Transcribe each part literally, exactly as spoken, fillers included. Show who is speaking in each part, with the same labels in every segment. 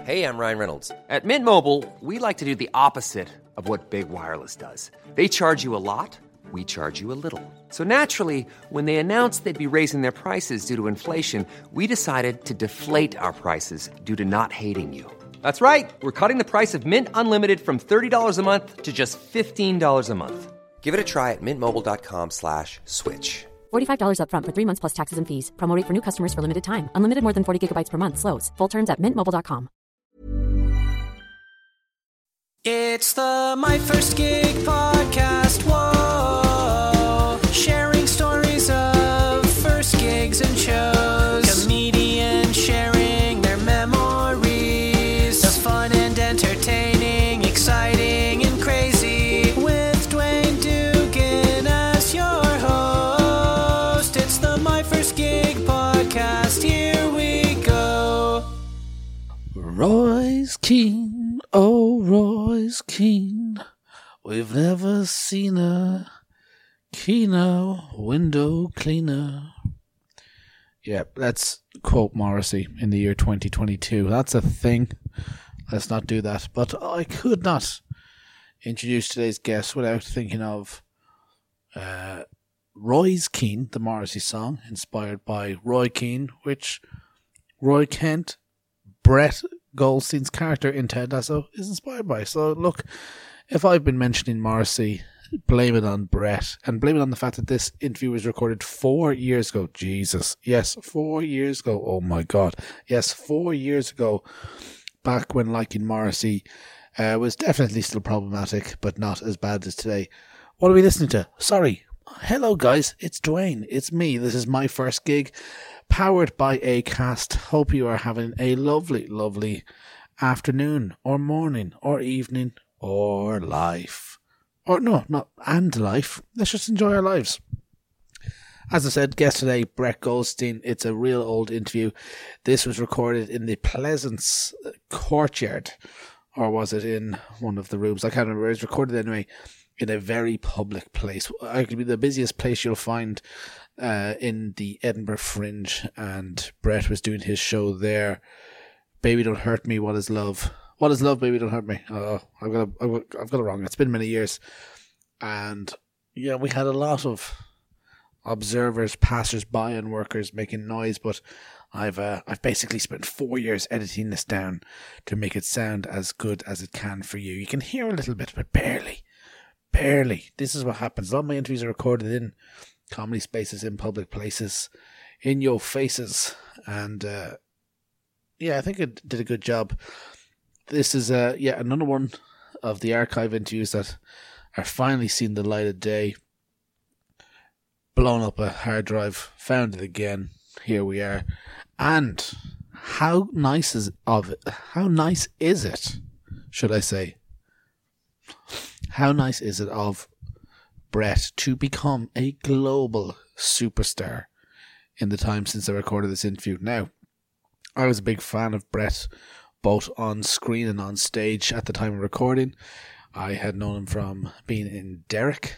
Speaker 1: Hey, I'm Ryan Reynolds.
Speaker 2: At Mint Mobile, we like to do the opposite of what Big Wireless does. They charge you a lot, we charge you a little. So naturally, when they announced they'd be raising their prices due to inflation, we decided to deflate our prices due to not hating you. That's right. We're cutting the price of Mint Unlimited from thirty dollars a month to just fifteen dollars a month.
Speaker 1: Give it a try at mintmobile.com slash switch.
Speaker 3: forty-five dollars up front for three months plus taxes and fees. Promo rate for new customers for limited time. Unlimited more than forty gigabytes per month. Slows full terms at mint mobile dot com.
Speaker 4: It's the My First Gig podcast. Whoa, sharing stories of first gigs and shows. Comedians sharing their memories of fun and entertaining, exciting and crazy. With Dwayne Dugan as your host, it's the My First Gig podcast. Here we go.
Speaker 5: Roy's Keane, oh Roy's Keane, we've never seen a keener window cleaner. Yeah, let's quote Morrissey in the year twenty twenty-two. That's a thing. Let's not do that. But I could not introduce today's guest without thinking of uh, Roy's Keane, the Morrissey song, inspired by Roy Keane, which Roy Kent, Brett Goldstein's character in Ted Lasso is inspired by. So look, if I've been mentioning Morrissey, blame it on Brett, and blame it on the fact that this interview was recorded four years ago. Jesus, yes, four years ago. Oh my God, yes, four years ago. Back when liking Morrissey uh, was definitely still problematic, but not as bad as today. What are we listening to? Sorry. Hello guys, it's Dwayne. It's me. This is My First Gig, powered by Acast. Hope you are having a lovely, lovely afternoon or morning or evening or life. Or no, not and life. Let's just enjoy our lives. As I said, guest today, Brett Goldstein. It's a real old interview. This was recorded in the Pleasance courtyard, or was it in one of the rooms? I can't remember. It was recorded anyway in a very public place. Arguably the busiest place you'll find uh, in the Edinburgh Fringe, and Brett was doing his show there. Baby Don't Hurt Me, What Is Love? What is love, baby? Don't hurt me. Oh, I've got, a, I've got it wrong. It's been many years, and yeah, we had a lot of observers, passers-by, and workers making noise. But I've, uh, I've basically spent four years editing this down to make it sound as good as it can for you. You can hear a little bit, but barely, barely. This is what happens. A lot of my interviews are recorded in comedy spaces, in public places, in your faces, and uh, yeah, I think it did a good job. This is uh, yeah, another one of the archive interviews that are finally seeing the light of day. Blown up a hard drive, found it again. Here we are. And how nice is of it? How nice is it? Should I say? How nice is it of Brett to become a global superstar in the time since I recorded this interview? Now, I was a big fan of Brett, both on screen and on stage at the time of recording. I had known him from being in Derek.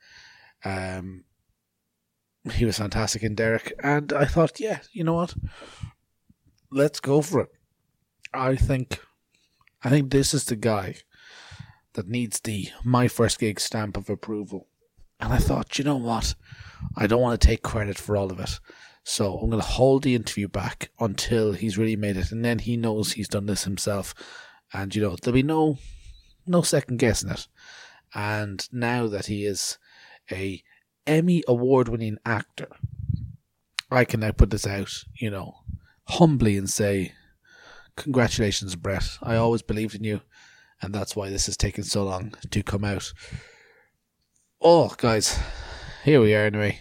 Speaker 5: Um, he was fantastic in Derek, and I thought, yeah, you know what? Let's go for it. I think, I think this is the guy that needs the My First Gig stamp of approval. And I thought, you know what? I don't want to take credit for all of it. So I'm going to hold the interview back until he's really made it. And then he knows he's done this himself. And, you know, there'll be no no second guessing it. And now that he is a Emmy award-winning actor, I can now put this out, you know, humbly and say, congratulations, Brett. I always believed in you. And that's why this has taken so long to come out. Oh, guys, here we are anyway.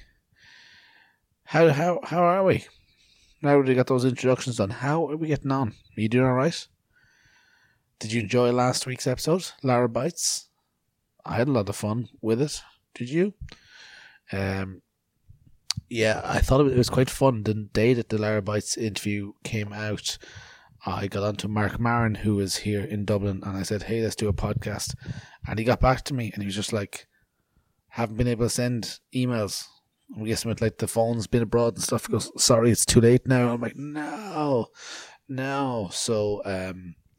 Speaker 5: How how how are we? Now that we got those introductions done, how are we getting on? Are you doing all right? Did you enjoy last week's episode, Lara Bites? I had a lot of fun with it. Did you? Um, yeah, I thought it was quite fun. The day that the Lara Bites interview came out, I got on to Mark Maron, who was here in Dublin, and I said, hey, let's do a podcast. And he got back to me, and he was just like, haven't been able to send emails. I'm guessing with like the phone's been abroad and stuff. He goes, sorry, it's too late now. I'm like, no, no. So, um,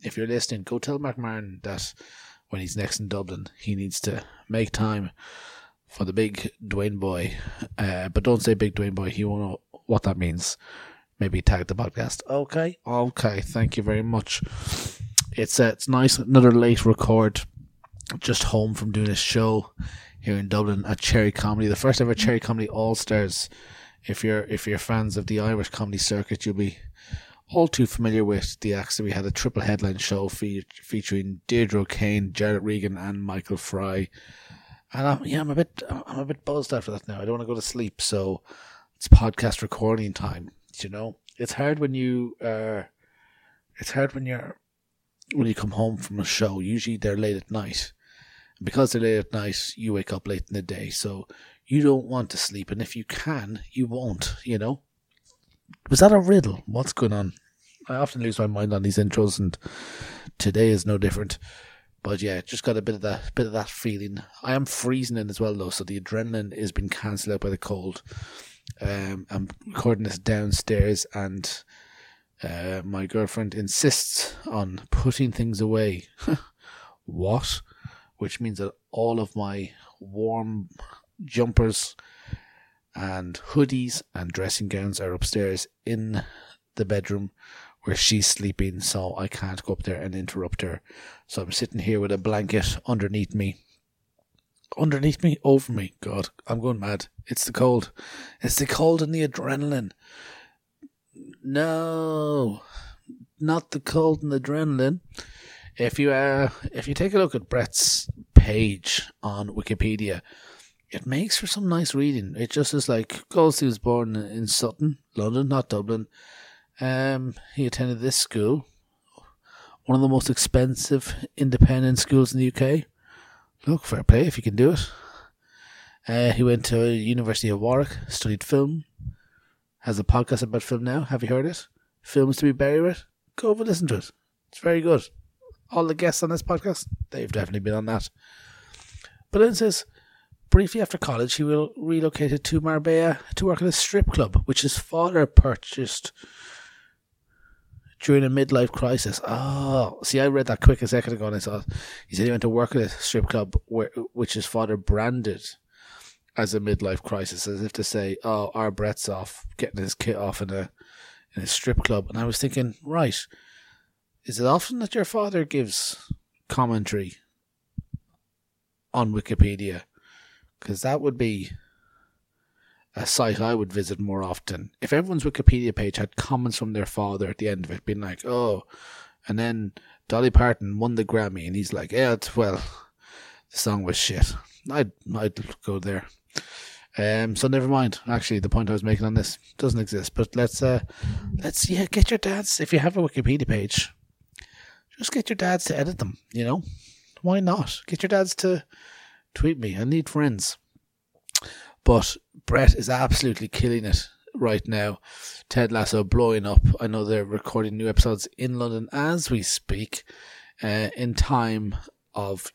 Speaker 5: if you're listening, go tell Mark Maron that when he's next in Dublin, he needs to make time for the big Dwayne boy. Uh, but don't say big Dwayne boy. He won't know what that means. Maybe tag the podcast. Okay. Okay. Thank you very much. It's uh, it's nice. Another late record. Just home from doing a show here in Dublin at Cherry Comedy. The first ever Cherry Comedy All-Stars. If you're, if you're fans of the Irish comedy circuit, you'll be all too familiar with the acts that we had. A triple headline show fe- featuring Deirdre O'Kane, Jarrett Regan and Michael Fry. And I'm, yeah, I'm a bit I'm a bit buzzed after that now. I don't want to go to sleep, so it's podcast recording time. You know, it's hard when you uh, it's hard when you're when you come home from a show. Usually they're late at night, and because they're late at night, you wake up late in the day, so you don't want to sleep. And if you can, you won't. You know, was that a riddle? What's going on? I often lose my mind on these intros, and today is no different. But yeah, just got a bit of that bit of that feeling. I am freezing in as well though, so the adrenaline is being cancelled out by the cold. Um, I'm recording this downstairs, and uh, my girlfriend insists on putting things away. What? Which means that all of my warm jumpers and hoodies and dressing gowns are upstairs in the bedroom where she's sleeping, so I can't go up there and interrupt her. So I'm sitting here with a blanket underneath me. Underneath me? Over me. God, I'm going mad. It's the cold. It's the cold and the adrenaline. No, not the cold and the adrenaline. If you uh, if you take a look at Brett's page on Wikipedia, it makes for some nice reading. It just is like, Goldstein was born in Sutton, London, not Dublin. Um, he attended this school, one of the most expensive independent schools in the U K. Look, fair play if you can do it. Uh, he went to University of Warwick, studied film, has a podcast about film now. Have you heard it? Films to be buried with? Go over and listen to it. It's very good. All the guests on this podcast, they've definitely been on that. But then it says, briefly after college, he will relocated to Marbella to work at a strip club, which his father purchased during a midlife crisis. Oh, see, I read that quick a second ago, and I thought he said he went to work at a strip club where, which his father branded as a midlife crisis, as if to say, "Oh, our Brett's off getting his kit off in a in a strip club." And I was thinking, right, is it often that your father gives commentary on Wikipedia? Because that would be a site I would visit more often. If everyone's Wikipedia page had comments from their father at the end of it, being like, oh, and then Dolly Parton won the Grammy, and he's like, yeah, it's, well, the song was shit. I'd, I'd go there. Um, so never mind. Actually, the point I was making on this doesn't exist. But let's, uh, let's, yeah, get your dads, if you have a Wikipedia page, just get your dads to edit them, you know? Why not? Get your dads to tweet me. I need friends. But Brett is absolutely killing it right now. Ted Lasso blowing up. I know they're recording new episodes in London as we speak, uh, in time of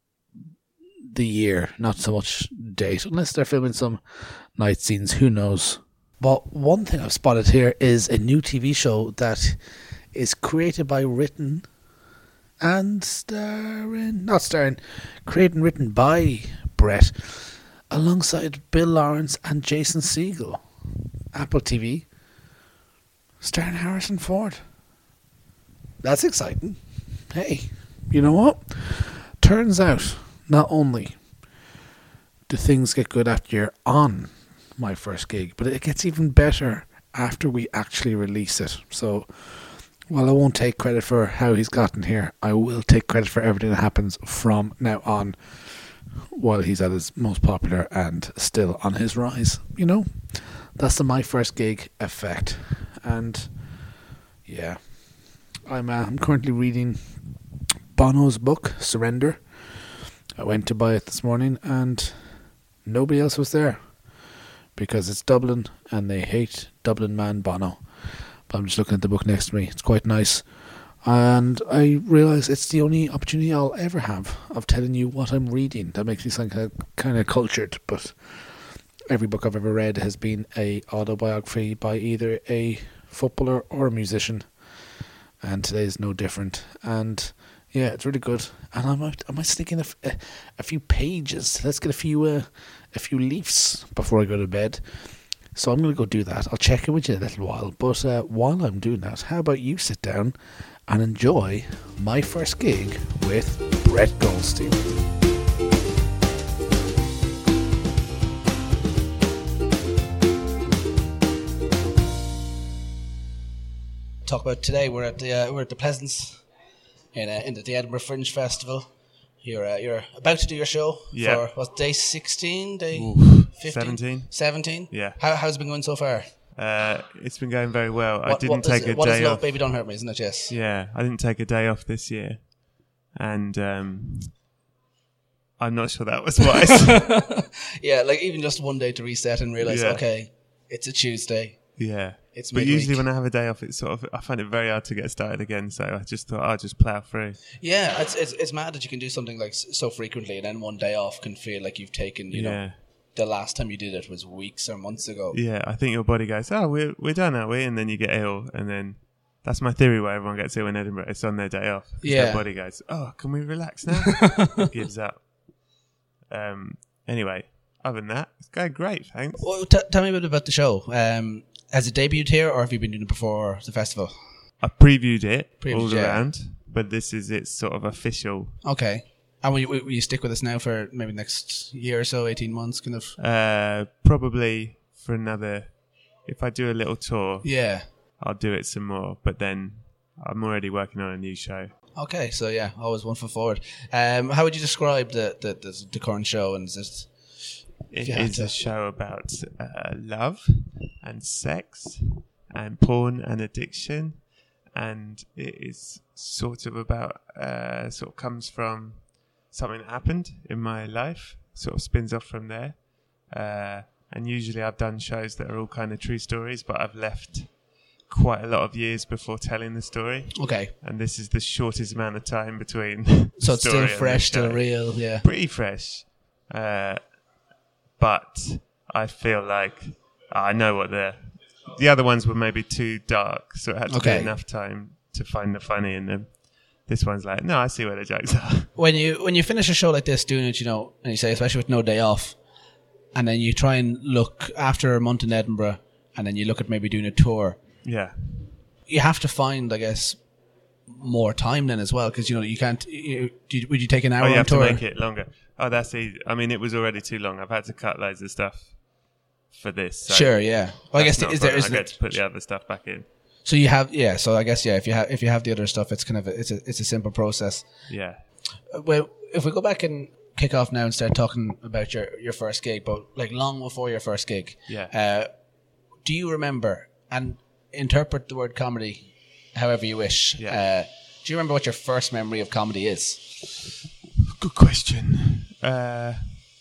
Speaker 5: the year, not so much date, unless they're filming some night scenes. Who knows? But one thing I've spotted here is a new T V show that is created by, written and starring, not starring, created and written by Brett, alongside Bill Lawrence and Jason Segel. Apple T V, starring Harrison Ford. That's exciting. Hey, you know what? Turns out, not only do things get good after you're on My First Gig, but it gets even better after we actually release it. So, while I won't take credit for how he's gotten here, I will take credit for everything that happens from now on, while he's at his most popular and still on his rise. You know, that's the My First Gig effect. And yeah, I'm uh, I'm currently reading Bono's book, Surrender. I went to buy it this morning and nobody else was there, because it's Dublin and they hate Dublin man Bono. But I'm just looking at the book next to me. It's quite nice. And I realise it's the only opportunity I'll ever have of telling you what I'm reading. That makes me sound kind of, kind of cultured, but every book I've ever read has been a autobiography by either a footballer or a musician. and today is no different. And yeah, it's really good. And I might I might sneak in a, a, a few pages. Let's get a few uh, a few leafs before I go to bed. So I'm going to go do that. I'll check in with you in a little while. But uh, while I'm doing that, how about you sit down and enjoy my first gig with Brett Goldstein.
Speaker 6: Talk about today. We're at the uh, we're at the Pleasance in uh, in the, the Edinburgh Fringe Festival. You're uh, you're about to do your show
Speaker 7: Yeah.
Speaker 6: for what's day sixteen, day fifteen,
Speaker 7: seventeen.
Speaker 6: seventeen.
Speaker 7: Yeah.
Speaker 6: How how's it been going so far?
Speaker 7: Uh, it's been going very well. I
Speaker 6: What-
Speaker 7: didn't
Speaker 6: what
Speaker 7: take
Speaker 6: is,
Speaker 7: a
Speaker 6: what is
Speaker 7: day
Speaker 6: Love
Speaker 7: off.
Speaker 6: Baby Don't Hurt Me, isn't it? Yes.
Speaker 7: Yeah, I didn't take a day off this year, and um, I'm not sure that was wise.
Speaker 6: Yeah, like even just one day to reset and realize,
Speaker 7: Yeah.
Speaker 6: okay, it's a Tuesday.
Speaker 7: yeah,
Speaker 6: It's
Speaker 7: but
Speaker 6: midweek.
Speaker 7: usually when I have a day off, it's sort of I find it very hard to get started again. So I just thought I'll just plough through.
Speaker 6: Yeah, it's, it's it's mad that you can do something like s- so frequently, and then one day off can feel like you've taken. You
Speaker 7: Yeah.
Speaker 6: know, the last time you did it was weeks or months ago.
Speaker 7: Yeah, I think your body goes, oh, we're we're done, are we? And then you get ill, and then that's my theory where everyone gets ill in Edinburgh. It's on their day off. 'Cause
Speaker 6: Yeah.
Speaker 7: their body goes, oh, can we relax now? Gives up. Um. Anyway, other than that, it's going great. Thanks.
Speaker 6: Well, t- tell me a bit about the show. Um, has it debuted here, or have you been doing it before the festival?
Speaker 7: I previewed it
Speaker 6: Previewed,
Speaker 7: all
Speaker 6: yeah.
Speaker 7: around, but this is its sort of official.
Speaker 6: Okay. And will you, will you stick with us now for maybe next year or so, eighteen months, kind of?
Speaker 7: Uh, probably for another. If I do a little tour,
Speaker 6: Yeah.
Speaker 7: I'll do it some more. But then I'm already working on a new show.
Speaker 6: Okay, so yeah, always one foot forward. Um, how would you describe the the, the, the current show? And is it?
Speaker 7: It
Speaker 6: you had
Speaker 7: is
Speaker 6: to-
Speaker 7: a show about uh, love and sex and porn and addiction, and it is sort of about uh, sort of comes from something that happened in my life, sort of spins off from there. Uh, and usually I've done shows that are all kind of true stories, but I've left quite a lot of years before telling the story.
Speaker 6: Okay,
Speaker 7: And this is the shortest amount of time between. the
Speaker 6: so it's
Speaker 7: story
Speaker 6: still
Speaker 7: and the
Speaker 6: fresh, still
Speaker 7: show.
Speaker 6: real. Yeah.
Speaker 7: Pretty fresh. Uh, but I feel like I know what the the other ones were maybe too dark, so it had to
Speaker 6: Okay.
Speaker 7: be enough time to find the funny in them. This one's like, no, I see where the jokes are.
Speaker 6: When you when you finish a show like this, doing it, you know, and you say, especially with no day off, and then you try and look after a month in Edinburgh, and then you look at maybe doing a tour.
Speaker 7: Yeah.
Speaker 6: You have to find, I guess, more time then as well, because you know you can't. You, do you, would you take an hour
Speaker 7: Oh, you
Speaker 6: on
Speaker 7: have
Speaker 6: tour?
Speaker 7: to make it longer. Oh, that's easy. I mean, it was already too long. I've had to cut loads of stuff for this. So
Speaker 6: Sure, yeah. Well, I guess
Speaker 7: that's not a
Speaker 6: is there
Speaker 7: problem.
Speaker 6: is
Speaker 7: I get to put the other stuff back in.
Speaker 6: so you have yeah. So I guess yeah. If you have if you have the other stuff, it's kind of a, it's a it's a simple process.
Speaker 7: Yeah.
Speaker 6: Uh, Well, if we go back and kick off now and start talking about your your first gig, but like long before your first gig,
Speaker 7: Yeah.
Speaker 6: Uh, do you remember and interpret the word comedy however you wish?
Speaker 7: Yeah.
Speaker 6: Uh, do you remember what your first memory of comedy is?
Speaker 7: Good question. Uh,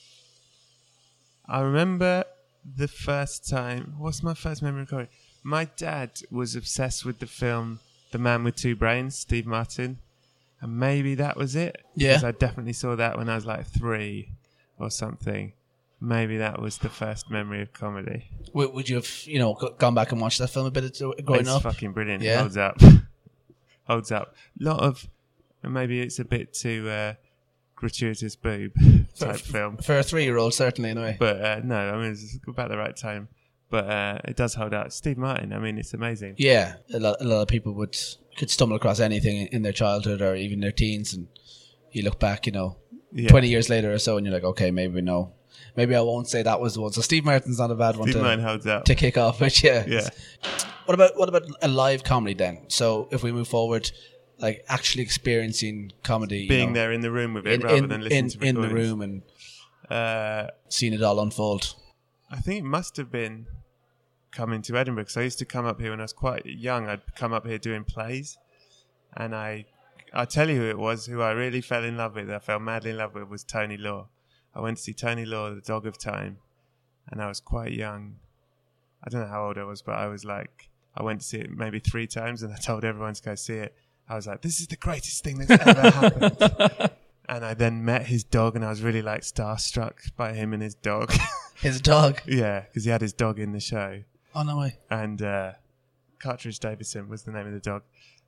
Speaker 7: I remember the first time. What's my first memory of comedy? My dad was obsessed with the film The Man with Two Brains, Steve Martin, and maybe that was it.
Speaker 6: Yeah.
Speaker 7: Because I definitely saw that when I was like three or something. Maybe that was the first memory of comedy.
Speaker 6: Would, would you have you know g- gone back and watched that film a bit of- growing
Speaker 7: it's
Speaker 6: up?
Speaker 7: fucking brilliant.
Speaker 6: Yeah.
Speaker 7: It holds up. holds up. Lot of, and maybe it's a bit too uh, gratuitous boob type film.
Speaker 6: For a three-year-old, certainly, anyway.
Speaker 7: But uh, no, I mean, it's about the right time. But uh, it does hold out. Steve Martin, I mean, it's amazing.
Speaker 6: Yeah, a lot, a lot of people would could stumble across anything in their childhood or even their teens, and you look back, you know,
Speaker 7: Yeah.
Speaker 6: twenty years later or so, and you're like, okay, maybe no, maybe I won't say that was the one. So Steve Martin's not a bad one
Speaker 7: Steve
Speaker 6: to,
Speaker 7: Martin holds up.
Speaker 6: to kick off, but yeah.
Speaker 7: Yeah.
Speaker 6: What about what about a live comedy then? So if we move forward, like actually experiencing comedy, you
Speaker 7: Being
Speaker 6: know,
Speaker 7: there in the room with it
Speaker 6: in,
Speaker 7: rather
Speaker 6: in,
Speaker 7: than listening
Speaker 6: in,
Speaker 7: to
Speaker 6: in the
Speaker 7: recordings.
Speaker 6: room and
Speaker 7: Uh,
Speaker 6: seeing it all unfold.
Speaker 7: I think it must have been coming to Edinburgh because I used to come up here when I was quite young. I'd come up here doing plays, and I, I tell you who it was who I really fell in love with. I fell madly in love with was Tony Law. I went to see Tony Law, The Dog of Time, and I was quite young. I don't know how old I was, but I was like, I went to see it maybe three times, and I told everyone to go see it. I was like, this is the greatest thing that's ever happened. And I then met his dog, and I was really like starstruck by him and his dog.
Speaker 6: His dog.
Speaker 7: Yeah, because he had his dog in the show.
Speaker 6: Oh no way.
Speaker 7: And uh, Cartridge Davison was the name of the dog.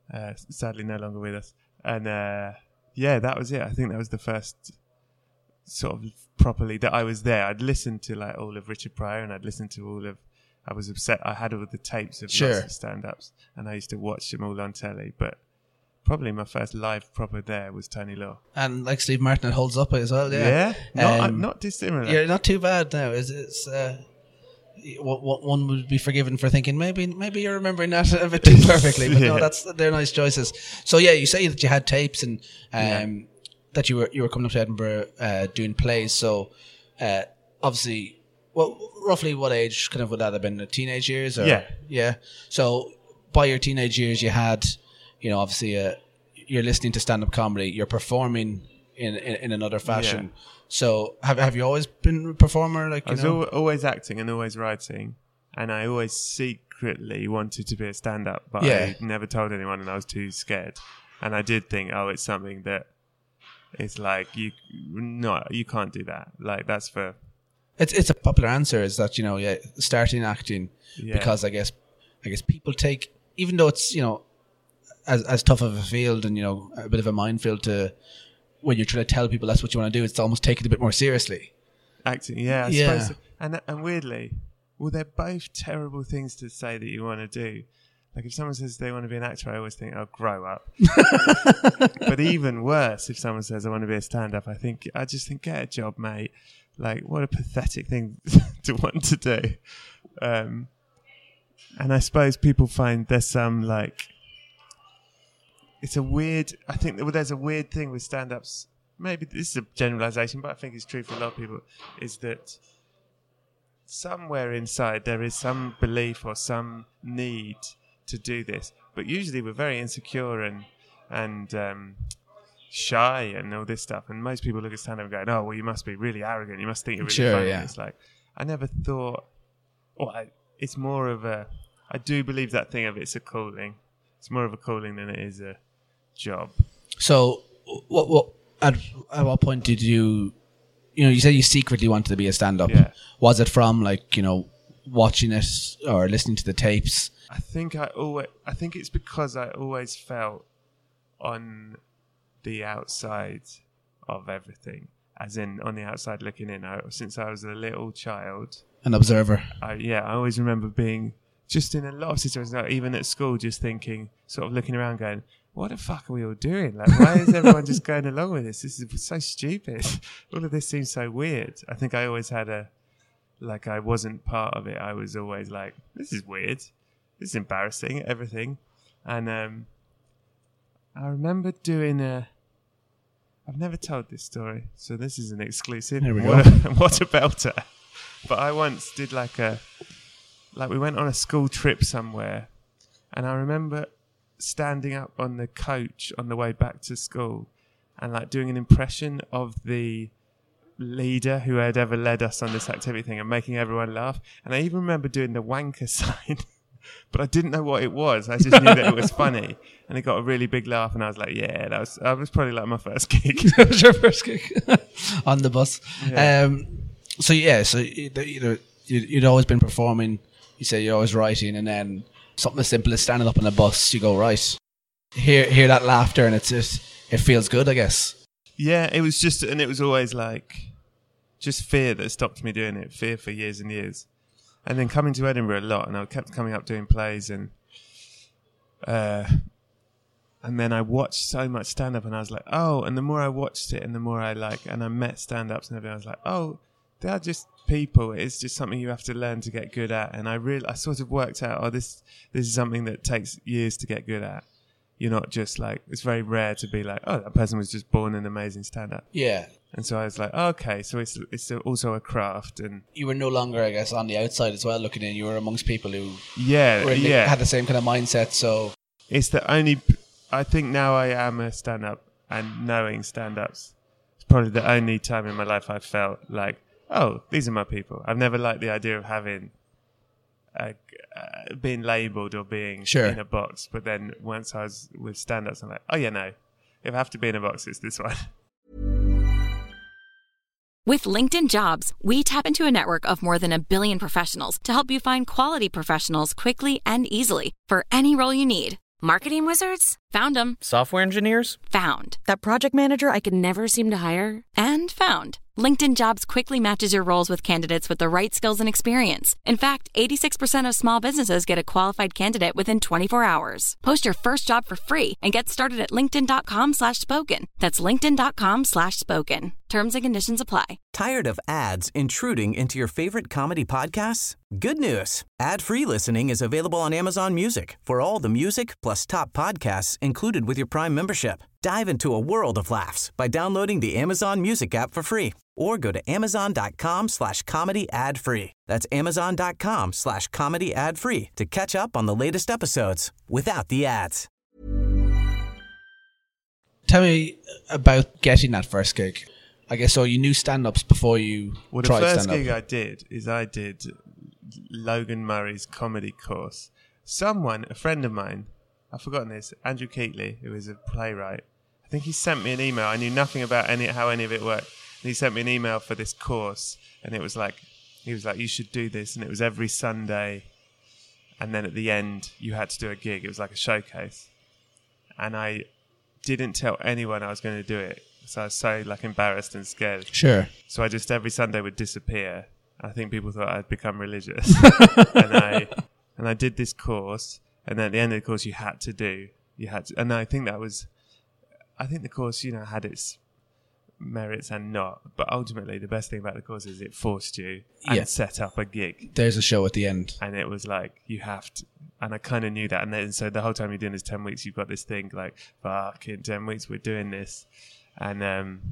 Speaker 7: uh, sadly no longer with us. And uh, yeah, that was it. I think that was the first sort of properly that I was there. I'd listened to like all of Richard Pryor, and I'd listened to all of. I was upset. I had all the tapes of
Speaker 6: Sure.
Speaker 7: lots of stand-ups, and I used to watch them all on telly. But probably my first live proper there was Tony Law.
Speaker 6: And like Steve Martin, it holds up as well. Yeah,
Speaker 7: Yeah, not,
Speaker 6: Um,
Speaker 7: not dissimilar.
Speaker 6: Yeah, not too bad now. It's, it's uh, w- w- one would be forgiven for thinking maybe maybe you're remembering that a bit too perfectly, but no,
Speaker 7: Yeah.
Speaker 6: that's they're nice choices. So yeah, you say that you had tapes and um,
Speaker 7: Yeah.
Speaker 6: that you were you were coming up to Edinburgh uh, doing plays. So uh, obviously, well, roughly what age kind of would that have been? The teenage years, or
Speaker 7: Yeah.
Speaker 6: yeah. So by your teenage years, you had, you know, obviously uh, you're listening to stand up comedy, you're performing in in, in another fashion.
Speaker 7: Yeah.
Speaker 6: So have have you always been a performer? Like
Speaker 7: I
Speaker 6: you
Speaker 7: was
Speaker 6: know,
Speaker 7: al- always acting and always writing, and I always secretly wanted to be a stand-up, but
Speaker 6: Yeah.
Speaker 7: I never told anyone, and I was too scared. And I did think, oh, it's something that it's like you not you can't do that. Like that's for
Speaker 6: it's it's a popular answer is that, you know, yeah, starting acting
Speaker 7: Yeah.
Speaker 6: because I guess I guess people take, even though it's, you know, as as tough of a field and, you know, a bit of a minefield to when you're trying to tell people that's what you want to do, it's almost taken a bit more seriously.
Speaker 7: acting. Yeah, I
Speaker 6: Yeah.
Speaker 7: suppose. So. And and weirdly, well, they're both terrible things to say that you want to do. Like if someone says they want to be an actor, I always think, oh, grow up. But even worse, if someone says I want to be a stand-up, I think I just think, get a job, mate. Like what a pathetic thing to want to do. Um, and I suppose people find there's some like, it's a weird. I think that, well, there's a weird thing with stand-ups. Maybe this is a generalization, but I think it's true for a lot of people. Is that somewhere inside there is some belief or some need to do this, but usually we're very insecure and and um, shy and all this stuff. And most people look at stand-up and go, "Oh, well, you must be really arrogant. You must think you're really
Speaker 6: Sure,
Speaker 7: funny."
Speaker 6: yeah.
Speaker 7: It's like I never thought. Well, I, it's more of a. I do believe that thing of it's a calling. It's more of a calling than it is a job.
Speaker 6: So what what at, at what point did you, you know, you said you secretly wanted to be a stand-up.
Speaker 7: Yeah.
Speaker 6: Was it from like, you know, watching it or listening to the tapes?
Speaker 7: I think I always. I think it's because I always felt on the outside of everything, as in on the outside looking in. I, since I was a little child,
Speaker 6: An observer.
Speaker 7: I, yeah, I always remember being just in a lot of situations, like even at school, just thinking, sort of looking around, going, "What the fuck are we all doing? Like, why is everyone just going along with this? This is so stupid. All of this seems so weird." I think I always had a, like, I wasn't part of it. I was always like, "This is weird. This is embarrassing." Everything, and um, I remember doing a. I've never told this story, so this is an exclusive.
Speaker 6: There we
Speaker 7: what,
Speaker 6: go.
Speaker 7: A, what a belter! But I once did like a, like we went on a school trip somewhere, and I remember standing up on the coach on the way back to school, and like doing an impression of the leader who had ever led us on this activity thing, and making everyone laugh. And I even remember doing the wanker sign. But I didn't know what it was. I just knew that it was funny, and it got a really big laugh. And I was like, "Yeah, that was that was probably like my first gig."
Speaker 6: That was your first gig on the bus.
Speaker 7: Yeah.
Speaker 6: Um, so yeah, so you, you, you'd always been performing. You say you're always writing, and then something as simple as standing up on a bus, you go right. Hear hear that laughter, and it's just it feels good, I guess.
Speaker 7: Yeah, it was just, and it was always like just fear that stopped me doing it. Fear for years and years. And then coming to Edinburgh a lot, and I kept coming up doing plays, and uh, and then I watched so much stand-up, and I was like, oh, and the more I watched it, and the more I like, and I met stand-ups and everything, I was like, oh, they're just people. It's just something you have to learn to get good at. And I really, I sort of worked out, oh, this this is something that takes years to get good at. You're not just like, it's very rare to be like, oh, that person was just born an amazing stand-up.
Speaker 6: Yeah.
Speaker 7: And so I was like, oh, okay, so it's it's also a craft. And
Speaker 6: You were no longer, I guess, on the outside as well looking in. You were amongst people who
Speaker 7: yeah,
Speaker 6: were in the-
Speaker 7: yeah.
Speaker 6: had the same kind of mindset. So
Speaker 7: It's the only, I think now I am a stand-up, and knowing stand-ups, it's probably the only time in my life I've felt like, oh, these are my people. I've never liked the idea of having, uh, uh, being labelled or being
Speaker 6: Sure.
Speaker 7: in a box. But then once I was with stand-ups, I'm like, oh yeah, no, if I have to be in a box, it's this one.
Speaker 8: With LinkedIn Jobs, we tap into a network of more than a billion professionals to help you find quality professionals quickly and easily for any role you need. Marketing wizards? Found them.
Speaker 9: Software engineers?
Speaker 8: Found. That project manager I could never seem to hire? And found. LinkedIn Jobs quickly matches your roles with candidates with the right skills and experience. In fact, eighty-six percent of small businesses get a qualified candidate within twenty-four hours. Post your first job for free and get started at linkedin.com slash spoken. That's linkedin.com slash spoken. Terms and conditions apply.
Speaker 10: Tired of ads intruding into your favorite comedy podcasts? Good news. Ad-free listening is available on Amazon Music for all the music plus top podcasts included with your Prime membership. Dive into a world of laughs by downloading the Amazon Music app for free or go to amazon.com slash comedy ad free. That's amazon.com slash comedy ad free to catch up on the latest episodes without the ads.
Speaker 6: Tell me about getting that first gig. I guess so you knew stand-ups before you
Speaker 7: well,
Speaker 6: tried
Speaker 7: stand-up.
Speaker 6: stand-up.
Speaker 7: The first gig I did is I did Logan Murray's comedy course. Someone, a friend of mine, I've forgotten this, Andrew Keatley, who is a playwright, I think he sent me an email. I knew nothing about any how any of it worked. And he sent me an email for this course, and it was like, he was like, you should do this, and it was every Sunday, and then at the end, you had to do a gig. It was like a showcase. And I didn't tell anyone I was going to do it, so I was so like embarrassed and scared.
Speaker 6: Sure.
Speaker 7: So I just every Sunday would disappear. I think people thought I'd become religious. and I and I did this course, and then at the end of the course you had to do you had to, and I think that was I think the course, you know, had its merits and not, but ultimately the best thing about the course is it forced you and
Speaker 6: Yeah.
Speaker 7: set up a gig.
Speaker 6: There's a show at the end.
Speaker 7: And it was like, you have to, and I kind of knew that. And then, so the whole time you're doing this ten weeks, you've got this thing like, fuck, in ten weeks we're doing this. And, um,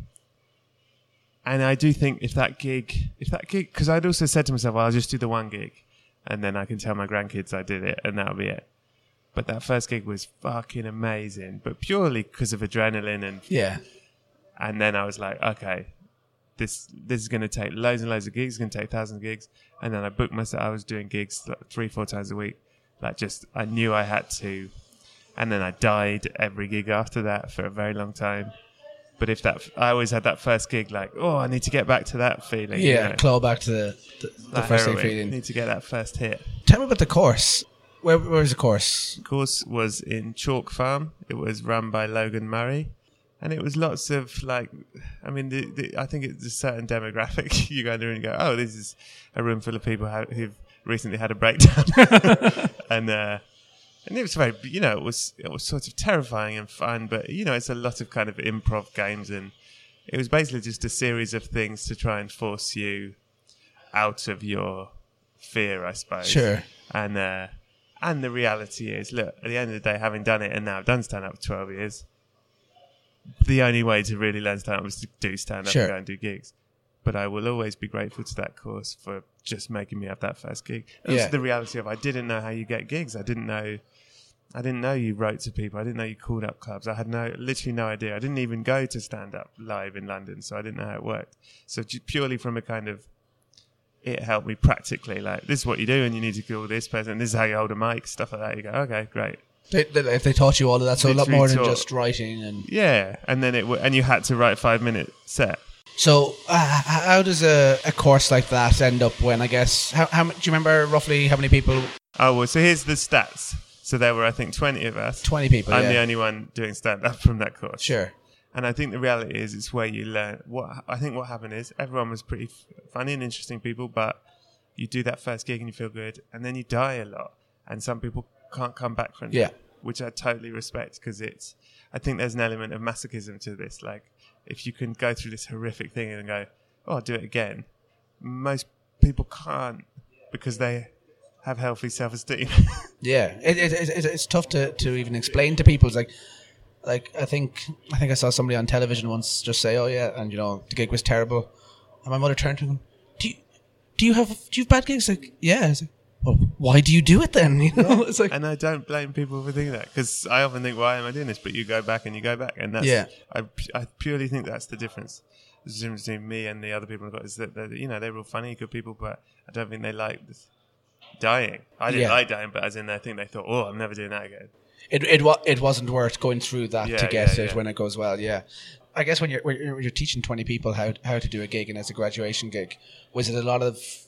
Speaker 7: and I do think if that gig, if that gig, because I'd also said to myself, well, I'll just do the one gig and then I can tell my grandkids I did it and that'll be it. But that first gig was fucking amazing, but purely because of adrenaline and,
Speaker 6: Yeah.
Speaker 7: and then I was like, okay, this this is going to take loads and loads of gigs. It's going to take thousands of gigs. And then I booked myself. I was doing gigs like three, four times a week. Like just, I knew I had to. And then I died every gig after that for a very long time. But if that, I always had that first gig like, oh, I need to get back to that feeling.
Speaker 6: Yeah,
Speaker 7: you know?
Speaker 6: claw back to the, the, the
Speaker 7: That
Speaker 6: first thing
Speaker 7: heroin.
Speaker 6: feeling.
Speaker 7: Need to get that first hit.
Speaker 6: Tell me about the course. Where where was the course?
Speaker 7: The course was in Chalk Farm. It was run by Logan Murray. And it was lots of like, I mean, the, the, I think it's a certain demographic. You go there and you go, oh, this is a room full of people ha- who've recently had a breakdown. and uh, and it was very, you know, it was it was sort of terrifying and fun. But, you know, it's a lot of kind of improv games. And it was basically just a series of things to try and force you out of your fear, I suppose.
Speaker 6: Sure.
Speaker 7: And, uh, and the reality is, look, at the end of the day, having done it and now I've done stand-up for twelve years, the only way to really learn stand-up was to do stand-up
Speaker 6: Sure.
Speaker 7: and go and do gigs. But I will always be grateful to that course for just making me have that first gig. And
Speaker 6: Yeah.
Speaker 7: also the reality of I didn't know how you get gigs. I didn't know I didn't know you wrote to people. I didn't know you called up clubs. I had no, literally no idea. I didn't even go to stand-up live in London, so I didn't know how it worked. So just purely from a kind of, it helped me practically. Like, this is what you do, and you need to call this person. This is how you hold a mic, stuff like that. You go, okay, great.
Speaker 6: They, they, if they taught you all of that, so a lot
Speaker 7: Literally
Speaker 6: more than
Speaker 7: taught-
Speaker 6: just writing and.
Speaker 7: Yeah, and then it w- and you had to write a five-minute set.
Speaker 6: So, uh, h- how does a, a course like that end up when, I guess, how, how m- do you remember roughly how many people?
Speaker 7: Oh, well, so here's the stats. So there were, I think, twenty of us.
Speaker 6: twenty people,
Speaker 7: I'm
Speaker 6: yeah.
Speaker 7: the only one doing stand-up from that course.
Speaker 6: Sure.
Speaker 7: And I think the reality is it's where you learn. What I think what happened is everyone was pretty f- funny and interesting people, but you do that first gig and you feel good, and then you die a lot. And some people can't come back from
Speaker 6: Yeah.
Speaker 7: that, which I totally respect because it's, I think there's an element of masochism to this. Like, if you can go through this horrific thing and go, oh, I'll do it again, most people can't because they have healthy self-esteem.
Speaker 6: Yeah, it, it, it, it's tough to, to even explain to people. It's like, like I think I think I saw somebody on television once just say, "Oh yeah," and you know the gig was terrible, and my mother turned to him, "Do you do you have do you have bad gigs?" Like, yeah. I was like, well, why do you do it then? You know, it's like,
Speaker 7: And I don't blame people for thinking that because I often think, why am I doing this? But you go back and you go back, and that's
Speaker 6: Yeah.
Speaker 7: I, I purely think that's the difference. The difference between me and the other people I've got is that they're, you know, they're all funny, good people, but I don't think they like this dying. I didn't
Speaker 6: Yeah.
Speaker 7: like dying, but as in I think they thought, oh, I'm never doing that again.
Speaker 6: it it wa- it wasn't worth going through that
Speaker 7: Yeah,
Speaker 6: to get
Speaker 7: yeah,
Speaker 6: it
Speaker 7: yeah.
Speaker 6: when it goes well. Yeah, I guess when you're when you're, when you're teaching twenty people how how to do a gig and it's a graduation gig, was it a lot of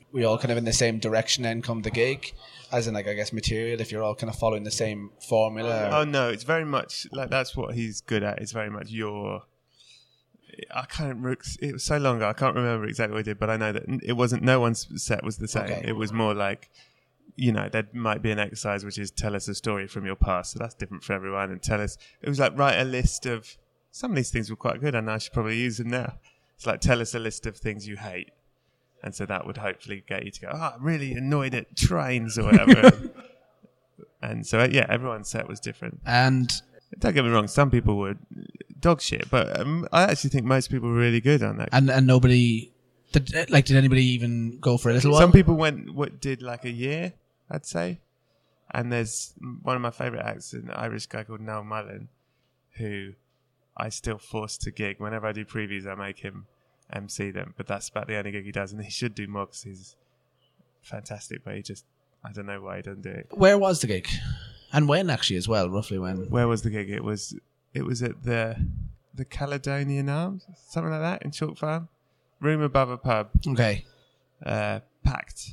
Speaker 6: we all kind of in the same direction then come the gig, as in like I guess material, if you're all kind of following the same formula? Or?
Speaker 7: Oh no, it's very much like that's what he's good at. It's very much your. I can't. It was so long ago. I can't remember exactly what he did, but I know that it wasn't. No one's set was the same.
Speaker 6: Okay.
Speaker 7: It was more like, you know, there might be an exercise which is tell us a story from your past. So that's different for everyone. And tell us. It was like write a list of. Some of these things were quite good, and I should probably use them now. It's like tell us a list of things you hate, and so that would hopefully get you to go. Oh, I'm really annoyed at trains or whatever. And so yeah, everyone's set was different.
Speaker 6: And
Speaker 7: don't get me wrong, some people were dog shit, but um, I actually think most people were really good on that.
Speaker 6: And and nobody did like did anybody even go for a little while?
Speaker 7: Some people went what did like a year, I'd say. And there's one of my favourite acts, an Irish guy called Noel Mullen, who I still force to gig. Whenever I do previews, I make him M C them, but that's about the only gig he does, and he should do more because he's fantastic, but he just, I don't know why he doesn't do it.
Speaker 6: Where was the gig? And when actually as well, roughly when?
Speaker 7: Where was the gig? It was it was at the the Caledonian Arms, something like that, in Chalk Farm. Room above a pub.
Speaker 6: Okay.
Speaker 7: Uh, packed.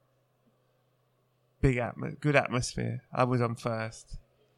Speaker 7: Big atmo- good atmosphere. I was on first.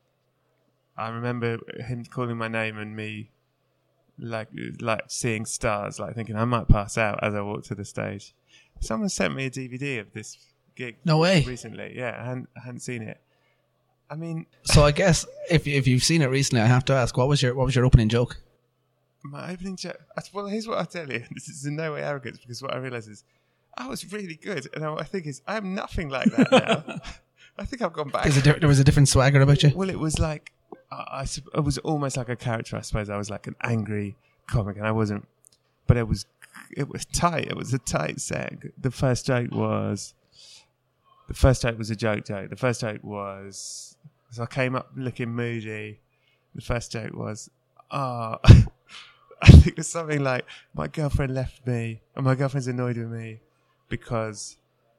Speaker 7: I remember him calling my name and me like like seeing stars, like thinking I might pass out as I walked to the stage. Someone sent me a D V D of this gig.
Speaker 6: No way.
Speaker 7: Recently, yeah, I hadn't, I hadn't seen it. I mean,
Speaker 6: so I guess if if you've seen it recently, I have to ask, what was your what was your opening joke?
Speaker 7: My opening joke. Well, here's what I tell you. This is in no way arrogance, because what I realise is I was really good, and I think is I'm nothing like that now. I think I've gone back.
Speaker 6: There's a di- there was a different swagger about you.
Speaker 7: Well, it was like I, I, I was almost like a character. I suppose I was like an angry comic, and I wasn't. But it was it was tight. It was a tight set. The first joke was the first joke was a joke joke. The first joke was. So I came up looking moody. The first joke was, oh, I think it was something like, my girlfriend left me, and my girlfriend's annoyed with me because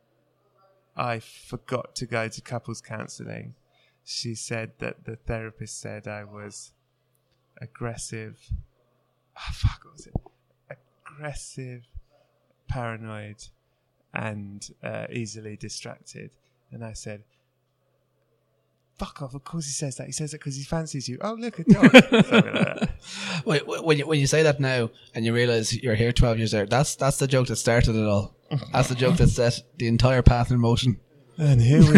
Speaker 7: I forgot to go to couples counselling. She said that the therapist said I was aggressive. Oh, fuck, what was it? Aggressive, paranoid, and uh, easily distracted. And I said, fuck off, of course he says that. He says it because he fancies you. Oh, look, a dog. Something like that.
Speaker 6: Wait, when you, when you say that now and you realise you're here twelve years later, that's that's the joke that started it all. That's the joke that set the entire path in motion.
Speaker 7: And here we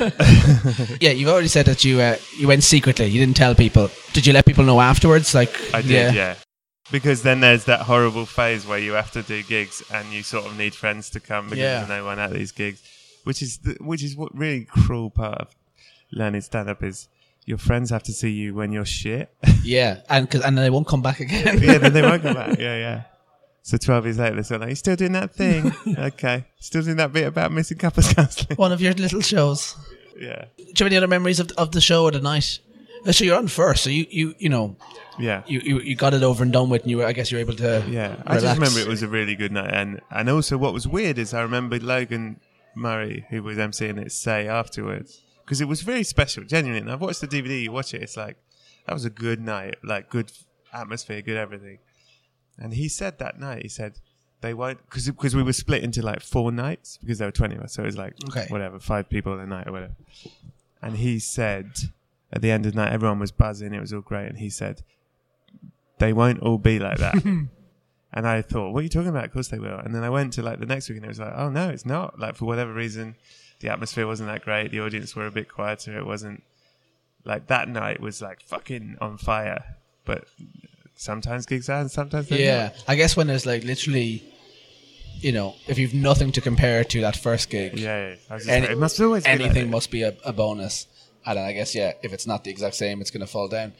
Speaker 7: are.
Speaker 6: Yeah, you've already said that you uh, you went secretly. You didn't tell people. Did you let people know afterwards? Like
Speaker 7: I did, yeah. yeah. Because then there's that horrible phase where you have to do gigs and you sort of need friends to come because
Speaker 6: yeah.
Speaker 7: there's no one at these gigs, which is the, which is what really cruel part of learning stand-up is your friends have to see you when you're shit.
Speaker 6: Yeah, and cause, and they won't come back again.
Speaker 7: Yeah, then they won't come back. Yeah, yeah. So twelve years later, they're like, "You still doing that thing? Okay, still doing that bit about missing couples counselling."
Speaker 6: One of your little shows.
Speaker 7: Yeah.
Speaker 6: Do you have any other memories of of the show or the night? So you're on first, so you you you know.
Speaker 7: Yeah.
Speaker 6: You, you you got it over and done with, and you were, I guess you were able to.
Speaker 7: Yeah,
Speaker 6: relax.
Speaker 7: I just remember it was a really good night, and and also what was weird is I remember Logan Murray, who was emceeing it, say afterwards. Because it was very special, genuinely. And I've watched the D V D, you watch it, it's like, that was a good night, like good atmosphere, good everything. And he said that night, he said, they won't, because we were split into like four nights, because there were twenty of us, so it was like,
Speaker 6: okay.
Speaker 7: whatever, five people a night or whatever. And he said, at the end of the night, everyone was buzzing, it was all great, and he said, they won't all be like that. And I thought, what are you talking about? Of course they will. And then I went to like the next week, and it was like, oh no, it's not. Like for whatever reason, the atmosphere wasn't that great. The audience were a bit quieter. It wasn't like that night was like fucking on fire. But sometimes gigs are and sometimes they're
Speaker 6: yeah.
Speaker 7: not.
Speaker 6: I guess when there's like literally, you know, if you've nothing to compare to that first gig,
Speaker 7: yeah, yeah. I was just
Speaker 6: any,
Speaker 7: like, it must always be
Speaker 6: anything
Speaker 7: like
Speaker 6: must be a, a bonus. And then I guess yeah, if it's not the exact same, it's going to fall down.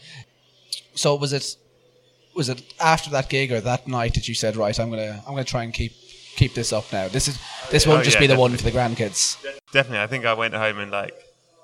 Speaker 6: So was it was it after that gig or that night that you said, right, I'm gonna I'm gonna try and keep. keep this up now. This is this won't
Speaker 7: oh,
Speaker 6: just
Speaker 7: yeah,
Speaker 6: be the
Speaker 7: definitely.
Speaker 6: one for the grandkids.
Speaker 7: Definitely. I think I went home and like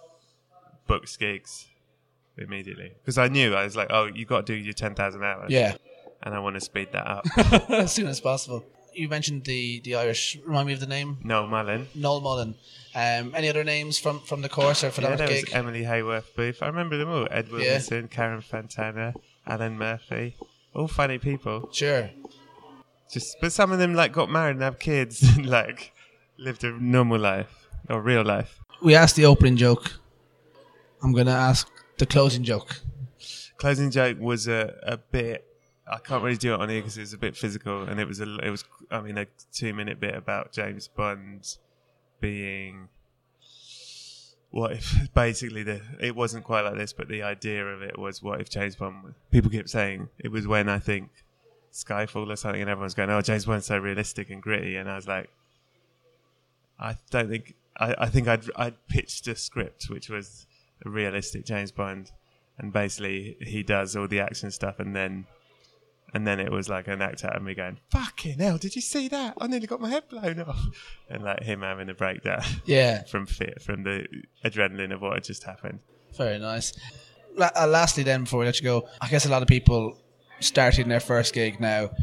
Speaker 7: booked gigs immediately because I knew I was like, oh, you got to do your ten thousand hours.
Speaker 6: Yeah,
Speaker 7: and I want to speed that up
Speaker 6: as soon as possible. You mentioned the the Irish. Remind me of the name.
Speaker 7: Noel Mullen.
Speaker 6: Noel Mullen. Um, any other names from, from the course or for
Speaker 7: yeah,
Speaker 6: that
Speaker 7: there
Speaker 6: gig?
Speaker 7: was Emily Hayworth Booth. I remember them all. Ed Wilkinson, yeah. Karen Fontana, Alan Murphy. All funny people.
Speaker 6: Sure.
Speaker 7: Just, but some of them like got married and have kids, and like lived a normal life or real life.
Speaker 6: We asked the opening joke. I'm going to ask the closing joke.
Speaker 7: Closing joke was a, a bit. I can't really do it on here because it's a bit physical, and it was a. It was. I mean, a two-minute bit about James Bond being. What if basically the it wasn't quite like this, but the idea of it was what if James Bond? People kept saying it was when I think Skyfall or something, and everyone's going, "Oh, James Bond's so realistic and gritty," and I was like, I don't think I, I think I'd I'd pitched a script which was a realistic James Bond, and basically he does all the action stuff, and then and then it was like an act out of me going, "Fucking hell! Did you see that? I nearly got my head blown off," and like him having a breakdown.
Speaker 6: Yeah,
Speaker 7: from fear, from the adrenaline of what had just happened.
Speaker 6: Very nice. La- uh, lastly, then before we let you go, I guess a lot of people starting their first gig now.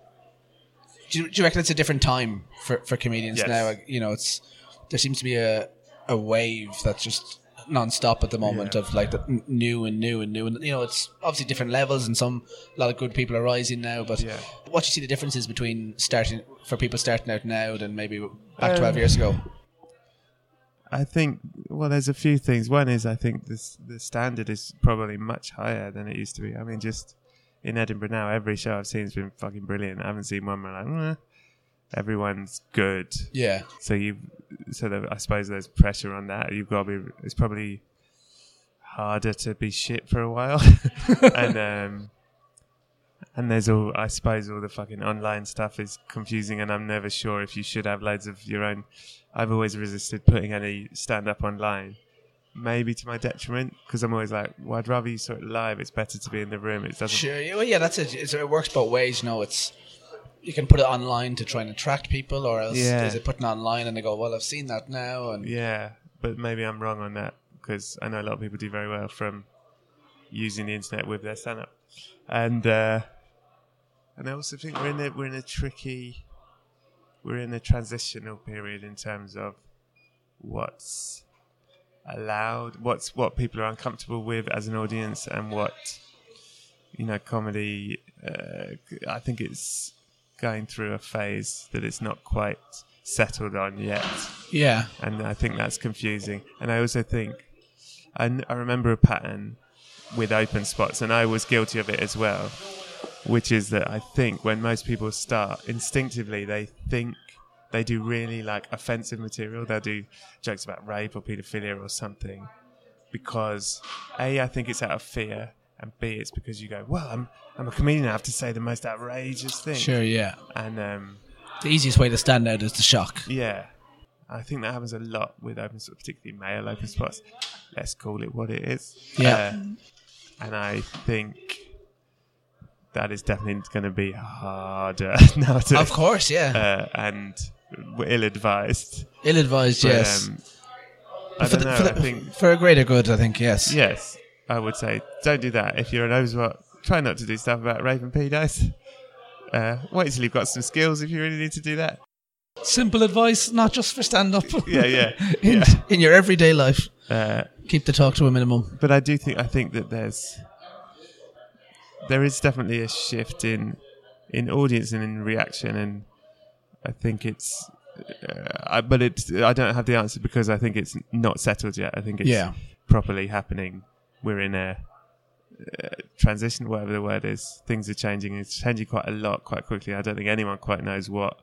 Speaker 6: Do you, do you reckon it's a different time for, for comedians
Speaker 7: Yes.
Speaker 6: now? You know, it's there seems to be a a wave that's just non-stop at the moment
Speaker 7: Yeah.
Speaker 6: of like the n- new and new and new, and you know, it's obviously different levels, and some a lot of good people are rising now. But
Speaker 7: Yeah.
Speaker 6: what do you see the differences between starting for people starting out now than maybe back
Speaker 7: Um,
Speaker 6: twelve years ago?
Speaker 7: I think, well, there's a few things. One is I think this, the standard is probably much higher than it used to be. I mean, just in Edinburgh now, every show I've seen has been fucking brilliant. I haven't seen one where I'm like, eh. Everyone's good.
Speaker 6: Yeah.
Speaker 7: So you, so there, I suppose there's pressure on that. You've got to be. It's probably harder to be shit for a while, and um, and there's all. I suppose all the fucking online stuff is confusing, and I'm never sure if you should have loads of your own. I've always resisted putting any stand up online, maybe to my detriment, because I'm always like, well, I'd rather you sort it live. It's better to be in the room. It doesn't.
Speaker 6: Sure. Yeah, well, yeah, that's it. It's, it works both ways. You know, it's you can put it online to try and attract people, or else
Speaker 7: Yeah.
Speaker 6: is it putting online and they go, well, I've seen that now, and
Speaker 7: Yeah, but maybe I'm wrong on that, because I know a lot of people do very well from using the internet with their stand-up, and uh, and I also think we're in a we're in a tricky, we're in a transitional period in terms of what's allowed, what's what people are uncomfortable with as an audience, and what, you know, comedy. Uh, I think it's going through a phase that it's not quite settled on yet.
Speaker 6: yeah,
Speaker 7: And I think that's confusing. And I also think, I, n- I remember a pattern with open spots, and I was guilty of it as well, which is that I think when most people start, instinctively they think they do really like offensive material. They'll do jokes about rape or paedophilia or something because A, I think it's out of fear, and B, it's because you go, well, I'm I'm a comedian, I have to say the most outrageous thing.
Speaker 6: sure, yeah.
Speaker 7: And um,
Speaker 6: The easiest way to stand out is the shock.
Speaker 7: yeah, I think that happens a lot with open spots, particularly male open spots. Let's call it what it is.
Speaker 6: Yeah.
Speaker 7: Uh, and I think that is definitely going to be harder nowadays.
Speaker 6: Of course, yeah.
Speaker 7: Uh, and we're ill-advised.
Speaker 6: Ill-advised,
Speaker 7: But,
Speaker 6: yes.
Speaker 7: Um, I
Speaker 6: for,
Speaker 7: don't
Speaker 6: the,
Speaker 7: know,
Speaker 6: for,
Speaker 7: I
Speaker 6: the-
Speaker 7: think...
Speaker 6: for a greater good, I think, yes.
Speaker 7: Yes, I would say don't do that. If you're an open spot, try not to do stuff about rape and pedos. Uh, wait till you've got some skills if you really need to do that.
Speaker 6: Simple advice, not just for stand-up.
Speaker 7: Yeah, yeah,
Speaker 6: in,
Speaker 7: yeah.
Speaker 6: in your everyday life,
Speaker 7: Uh,
Speaker 6: keep the talk to a minimum.
Speaker 7: but I do think I think that there's there is definitely a shift in in audience and in reaction, and I think it's. Uh, I, but it's I don't have the answer because I think it's not settled yet. I think it's
Speaker 6: Yeah.
Speaker 7: properly happening. We're in a uh, transition, whatever the word is. Things are changing. It's changing quite a lot, quite quickly. I don't think anyone quite knows what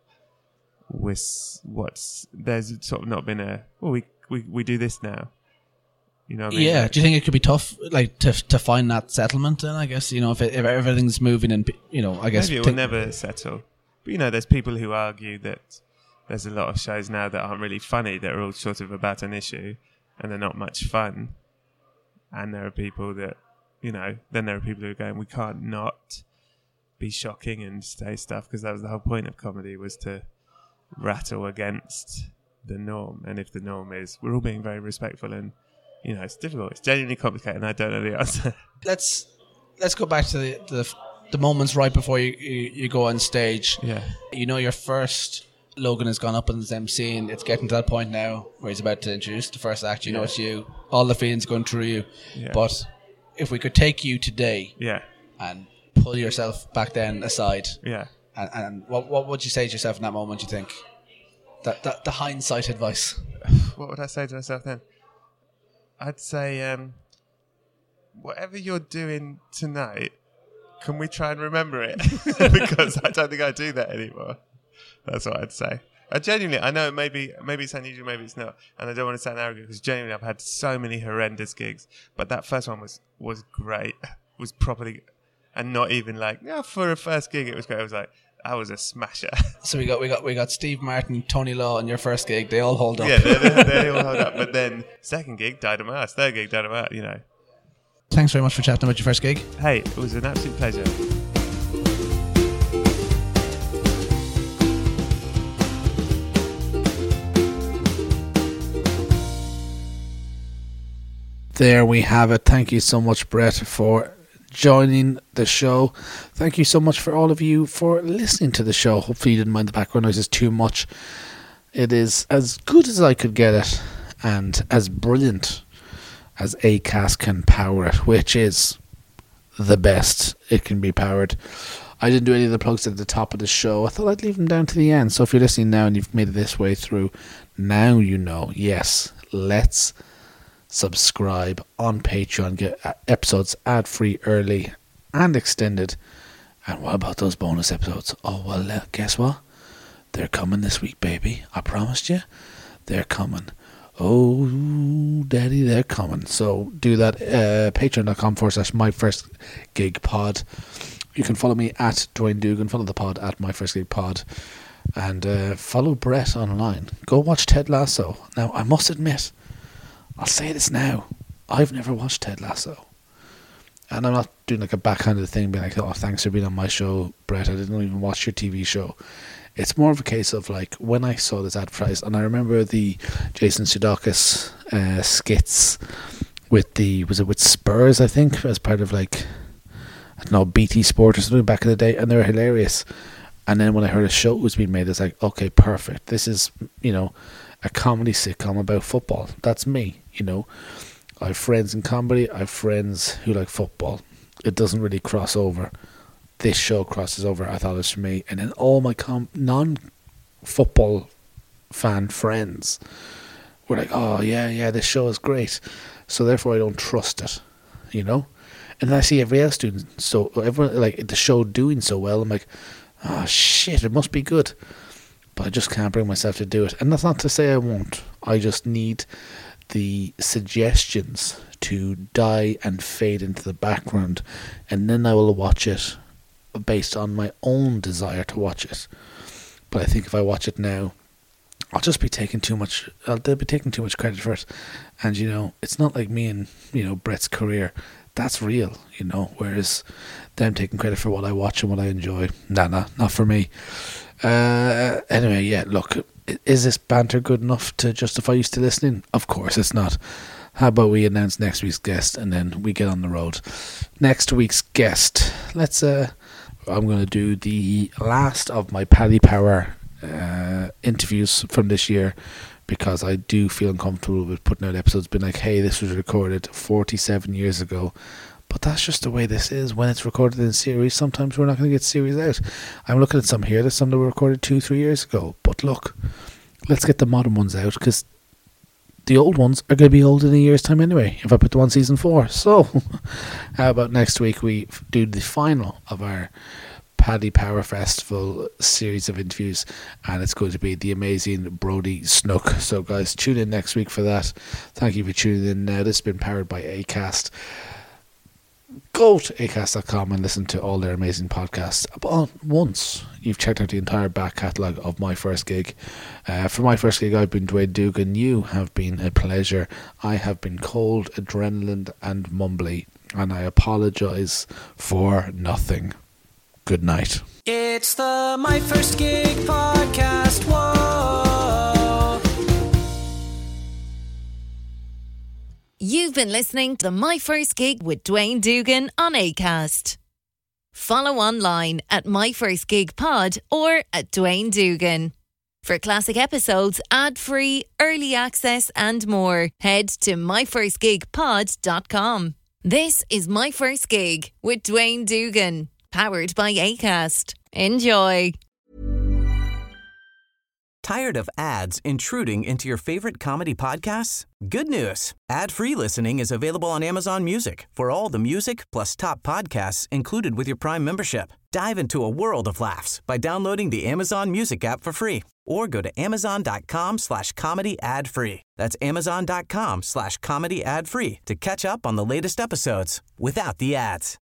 Speaker 7: was what's. There's sort of not been a. Well, we we we do this now. You know what I mean?
Speaker 6: Yeah.
Speaker 7: Like-
Speaker 6: Do you think it could be tough, like to to find that settlement? Then I guess you know if it, if everything's moving and you know I guess
Speaker 7: Maybe it
Speaker 6: think-
Speaker 7: will never settle. But you know, there's people who argue that there's a lot of shows now that aren't really funny, that are all sort of about an issue, and they're not much fun. And there are people that, you know, then there are people who are going, we can't not be shocking and say stuff, because that was the whole point of comedy, was to rattle against the norm. And if the norm is, we're all being very respectful, and, you know, it's difficult. It's genuinely complicated, and I don't know the answer.
Speaker 6: Let's let's go back to the the, the moments right before you, you you go on stage.
Speaker 7: Yeah.
Speaker 6: You know, your first Logan has gone up and is emceeing. It's getting to that point now where he's about to introduce the first act. You know,
Speaker 7: Yeah.
Speaker 6: it's you. All the feelings going through you.
Speaker 7: Yeah.
Speaker 6: But if we could take you today
Speaker 7: Yeah.
Speaker 6: and pull yourself back then aside,
Speaker 7: Yeah.
Speaker 6: and, and what what would you say to yourself in that moment? You think? That, that the hindsight advice.
Speaker 7: What would I say to myself then? I'd say, um, whatever you're doing tonight, can we try and remember it? Because I don't think I do that anymore. That's what I'd say. I genuinely, I know maybe maybe it's unusual, maybe it's not, and I don't want to sound arrogant because genuinely I've had so many horrendous gigs, but that first one was was great, was properly, and not even like, yeah, for a first gig it was great. It was like, I was a smasher.
Speaker 6: So we got we got we got Steve Martin, Tony Law on your first gig. They all hold up.
Speaker 7: Yeah, they, they, they all hold up. But then second gig died on my ass. Third gig died on my ass. You know.
Speaker 6: Thanks very much for chatting about your first gig.
Speaker 7: Hey, it was an absolute pleasure.
Speaker 5: There we have it. Thank you so much, Brett, for joining the show. Thank you so much for all of you for listening to the show. Hopefully you didn't mind the background noises too much. It is as good as I could get it and as brilliant as Acast can power it, which is the best it can be powered. I didn't do any of the plugs at the top of the show. I thought I'd leave them down to the end. So if you're listening now and you've made it this way through, now you know. Yes, let's subscribe on Patreon, get episodes ad-free, early and extended. And what about those bonus episodes? Oh, well, uh, guess what? They're coming this week, baby. I promised you. They're coming. Oh, daddy, they're coming. So do that. Uh, Patreon.com forward slash my first gig pod. You can follow me at Dwayne Dugan. Follow the pod at my first gig pod. And uh, follow Brett online. Go watch Ted Lasso. Now, I must admit, I'll say this now. I've never watched Ted Lasso. And I'm not doing like a backhanded thing, being like, oh, thanks for being on my show, Brett. I didn't even watch your T V show. It's more of a case of like, when I saw this advertised, and I remember the Jason Sudeikis uh, skits with the, was it with Spurs, I think, as part of like, I don't know, B T Sport or something back in the day, and they were hilarious. And then when I heard a show was being made, it's like, okay, perfect. This is, you know, a comedy sitcom about football. That's me, you know. I have friends in comedy. I have friends who like football. It doesn't really cross over. This show crosses over. I thought it was for me. And then all my com- non-football fan friends were like, oh, yeah, yeah, this show is great. So therefore I don't trust it, you know. And then I see everybody else doing so, everyone, like the show doing so well. I'm like, oh, shit, it must be good. But I just can't bring myself to do it. And that's not to say I won't. I just need the suggestions to die and fade into the background. And then I will watch it based on my own desire to watch it. But I think if I watch it now, I'll just be taking too much, I'll they'll be taking too much credit for it. And, you know, it's not like me and, you know, Brett's career. That's real, you know. Whereas them taking credit for what I watch and what I enjoy. Nah, nah, not for me. Uh, anyway, yeah, look, is this banter good enough to justify you still listening? Of course it's not. How about we announce next week's guest and then we get on the road. Next week's guest, let's, uh, I'm going to do the last of my Paddy Power uh, interviews from this year, because I do feel uncomfortable with putting out episodes being like, hey, this was recorded forty-seven years ago. But that's just the way this is. When it's recorded in series, sometimes we're not going to get series out. I'm looking at some here. There's some that were recorded two, three years ago. But look, let's get the modern ones out, because the old ones are going to be old in a year's time anyway, if I put them on season four. So, how about next week we do the final of our Paddy Power Festival series of interviews, and it's going to be the amazing Brody Snook. So, guys, tune in next week for that. Thank you for tuning in now. This has been powered by Acast. Go to acast dot com and listen to all their amazing podcasts. But once you've checked out the entire back catalogue of My First Gig, uh, for My First Gig, I've been Dwayne Dugan. You have been a pleasure. I have been cold, adrenaline and mumbly, and I apologise for nothing. Good night.
Speaker 4: It's the My First Gig podcast. Whoa.
Speaker 8: You've been listening to My First Gig with Dwayne Dugan on Acast. Follow online at My First Gig Pod or at Dwayne Dugan. For classic episodes, ad-free, early access and more, head to my first gig pod dot com. This is My First Gig with Dwayne Dugan, powered by Acast. Enjoy.
Speaker 10: Tired of ads intruding into your favorite comedy podcasts? Good news. Ad-free listening is available on Amazon Music for all the music plus top podcasts included with your Prime membership. Dive into a world of laughs by downloading the Amazon Music app for free or go to amazon.com slash comedy ad free. That's amazon.com slash comedy ad free to catch up on the latest episodes without the ads.